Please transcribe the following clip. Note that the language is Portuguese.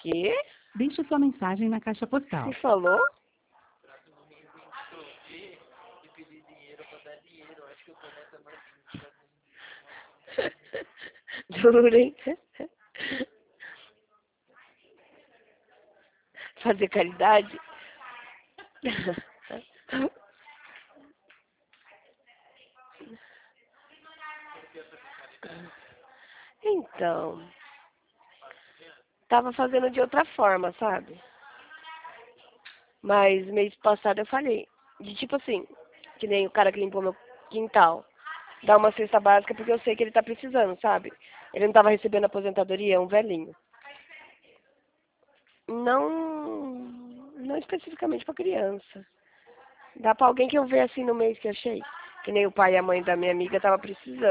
Quê? Deixe sua mensagem na caixa postal. Você falou? Duro, hein? Fazer caridade? Então, tava fazendo de outra forma, sabe? Mas mês passado eu falei, de tipo assim, que nem o cara que limpou meu quintal. Dá uma cesta básica porque eu sei que ele tá precisando, sabe? Ele não tava recebendo aposentadoria, é um velhinho. Não especificamente pra criança. Dá pra alguém que eu ver assim no mês que achei. Que nem o pai e a mãe da minha amiga tava precisando.